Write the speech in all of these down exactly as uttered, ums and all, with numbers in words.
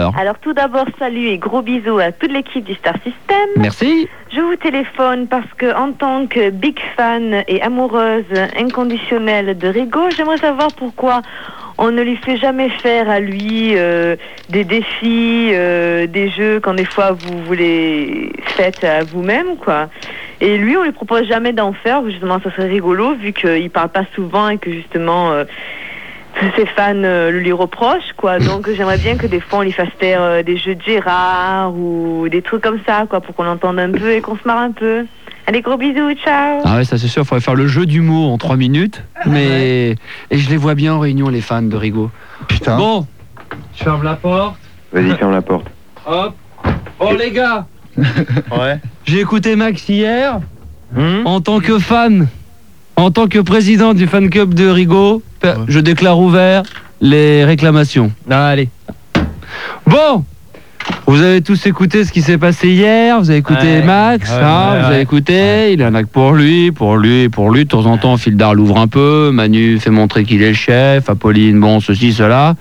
Alors tout d'abord, salut et gros bisous à toute l'équipe du Star System. Merci. Je vous téléphone parce que en tant que big fan et amoureuse inconditionnelle de Rigo, j'aimerais savoir pourquoi on ne lui fait jamais faire à lui euh, des défis, euh, des jeux quand des fois vous, vous les faites à vous-même, quoi. Et lui, on lui propose jamais d'en faire, justement ça serait rigolo vu qu'il parle pas souvent et que justement... Euh, tous ses fans euh, le lui reprochent, quoi. Donc j'aimerais bien que des fois on lui fasse faire euh, des jeux de Gérard ou des trucs comme ça, quoi, pour qu'on l'entende un peu et qu'on se marre un peu. Allez, gros bisous, ciao. Ah ouais, ça c'est sûr, il faudrait faire le jeu du mot en trois minutes. Mais et je les vois bien en réunion, les fans de Rigo. Putain. Bon, je ferme la porte. Vas-y, ferme la porte. Hop. Oh les gars. Ouais. J'ai écouté Max hier. Mmh. En tant que fan, en tant que président du fan club de Rigo, ouais. Je déclare ouvert les réclamations. Ah, allez. Bon, vous avez tous écouté ce qui s'est passé hier, vous avez écouté ouais. Max, ouais, hein, ouais, vous ouais. avez écouté, ouais. il en a que pour lui, pour lui, pour lui. De temps en temps, Fildar l'ouvre un peu, Manu fait montrer qu'il est le chef, Apolline, bon, ceci, cela.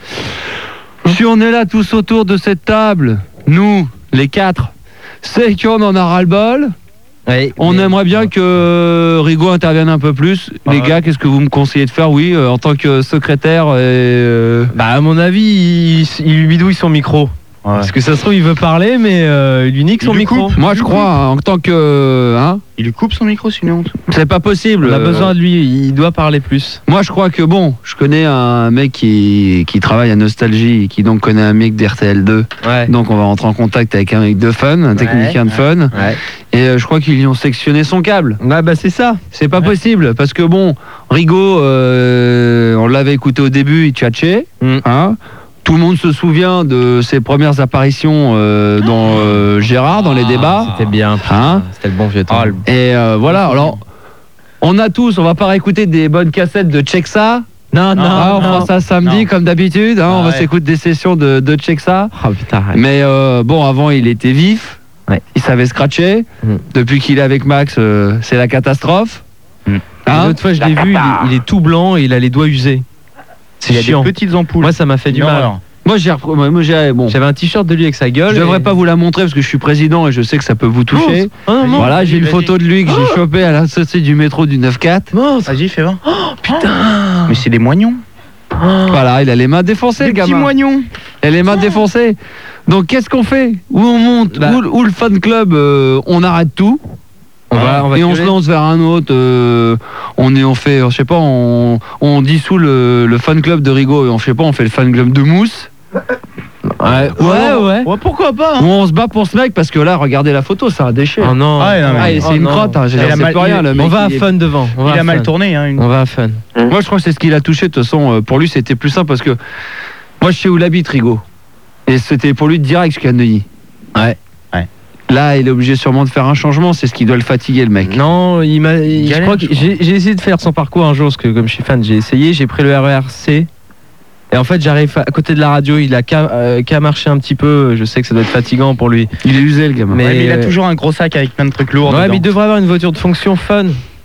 Si on est là tous autour de cette table, nous, les quatre, c'est qu'on en a ras-le-bol. Ouais, on mais... aimerait bien que Rigo intervienne un peu plus. Ah les ouais. gars, qu'est-ce que vous me conseillez de faire? Oui, euh, en tant que secrétaire. Et, euh... Bah, à mon avis, il, il lui bidouille son micro. Ouais. Parce que ça se trouve, il veut parler, mais euh, il lui nique son micro. Coupe. Moi, je crois, hein, en tant que. Hein, il lui coupe son micro, c'est une honte. C'est pas possible. On a euh... besoin de lui, il doit parler plus. Moi, je crois que, bon, je connais un mec qui, qui travaille à Nostalgie, qui donc connaît un mec d'R T L deux. Ouais. Donc, on va rentrer en contact avec un mec de Fun, un technicien ouais. de Fun. Ouais. Et euh, je crois qu'ils lui ont sectionné son câble. Ouais, bah, c'est ça. C'est pas ouais. possible, parce que, bon, Rigo, euh, on l'avait écouté au début, il tchatchait. Mm. Hein. Tout le monde se souvient de ses premières apparitions euh, dans euh, Gérard, dans les débats. C'était bien, hein, c'était le bon vieux temps. Et euh, voilà, alors, on a tous, on va pas réécouter des bonnes cassettes de Check Ça. Non, non, ah, on non. fera ça samedi, non. Comme d'habitude. Hein, ah, on va ouais. s'écouter des sessions de, de Check Ça. Oh, putain, ouais. Mais euh, bon, avant, il était vif. Ouais. Il savait scratcher. Mm. Depuis qu'il est avec Max, euh, c'est la catastrophe. Mm. Hein L'autre fois, je l'ai vu, il est, il est tout blanc et il a les doigts usés. C'est chiant. Des petites ampoules. Moi, ça m'a fait du non, mal. Alors. Moi, j'ai, moi, j'ai, bon. J'avais un t-shirt de lui avec sa gueule. Je devrais et... pas vous la montrer parce que je suis président et je sais que ça peut vous toucher. Oh, non, non, voilà, j'ai une vas-y. photo de lui que oh. j'ai chopé à la sortie du métro du neuf quatre. Oh, vas-y, fais voir. Oh, putain. Mais c'est des moignons. Oh. Voilà, il a les mains défoncées, des le gamin. Petits moignons. Il a les mains oh. défoncées. Donc, qu'est-ce qu'on fait? Où on monte? bah. où, où le fan club, euh, on arrête tout. On va, on va et on se lance vers un autre. Euh, on est, on fait, je sais pas, on, on dissout le, le fan club de Rigo et on fait pas, on fait le fan club de Mousse. Ouais, ouais, ouais. ouais. ouais pourquoi pas hein. Où on se bat pour ce mec parce que là, regardez la photo, c'est un déchet. Oh non. Ah, non, mais... ah, c'est oh une non. crotte. Hein, j'ai mal, plus rien. Il, le mec, on va à il Fun est... devant. On il va a mal fun. tourné. Hein, une... On va à Fun. Mmh. Moi, je crois que c'est ce qu'il a touché. De toute façon, pour lui, c'était plus simple parce que moi, je sais où il habite, Rigo. Et c'était pour lui direct jusqu'à Neuilly. Ouais. Là, il est obligé sûrement de faire un changement, c'est ce qui doit le fatiguer, le mec. Non, il m'a. Il, je crois que j'ai, j'ai essayé de faire son parcours un jour, parce que comme je suis fan, j'ai essayé, j'ai pris le R E R C. Et en fait, j'arrive à côté de la radio, il a qu'à, euh, qu'à marcher un petit peu. Je sais que ça doit être fatigant pour lui. Il est usé, le gamin. Mais, ouais, mais il a toujours un gros sac avec plein de trucs lourds. Ouais, dedans. mais il devrait avoir une voiture de fonction fun.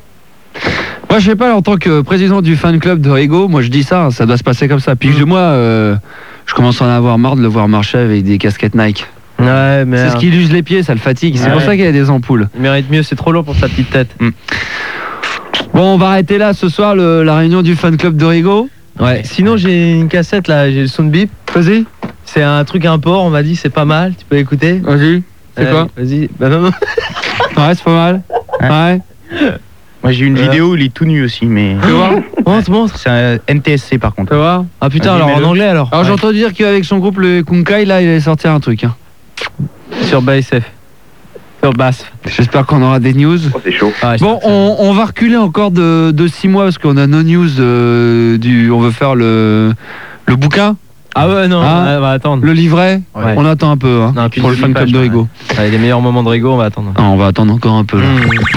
Moi, je sais pas, en tant que président du fan club de Rigo, moi je dis ça, ça doit se passer comme ça. Puis mmh. moi, euh, je commence à en avoir marre de le voir marcher avec des casquettes Nike. Ouais, mais c'est ce qui lui use les pieds, ça le fatigue. C'est ouais. pour ça qu'il y a des ampoules. Il mérite mieux, c'est trop lourd pour sa petite tête. Mm. Bon, on va arrêter là ce soir le, la réunion du fan club de Rigo. Ouais. Sinon, j'ai une cassette là, j'ai le Sound Beep. Vas-y. C'est un truc import, on m'a dit, c'est pas mal. Tu peux écouter. Vas-y. C'est euh, quoi? Vas-y. Bah non, non. Ouais, c'est pas mal. Ouais. ouais. Moi, j'ai une euh. vidéo où il est tout nu aussi, mais. Tu vois? Montre, montre. C'est un N T S C par contre. Tu vois? Ah putain, alors en anglais alors. Alors ouais. J'entends dire qu'avec son groupe le Kunkai là, il allait sortir un truc. Hein. Sur B S F. Sur Bass. J'espère qu'on aura des news. Oh, c'est chaud. Ah, bon, on, on va reculer encore de, de six mois parce qu'on a nos news euh, du. On veut faire le, le bouquin. Ah ouais, non, hein, on va attendre. Le livret, ouais. On attend un peu hein, non, pour le fan club de Rigo. Ouais. Les meilleurs moments de Rigo, on va attendre. Non, on va attendre encore un peu là. Mmh.